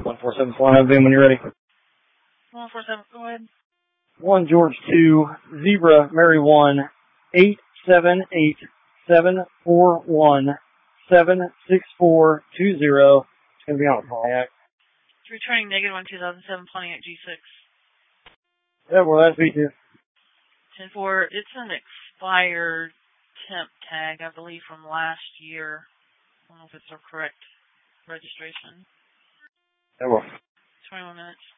147 Flying Boom when you're ready. 147, go ahead. 1 George 2, Zebra Mary 1, 878 741 76420. It's going to be on a kayak. It's returning -1 2007 Pontiac G6. Yeah, well, that's B2. 10-4, it's an expired temp tag, I believe, from last year. I don't know if it's the correct registration. Yeah, well. 21 minutes.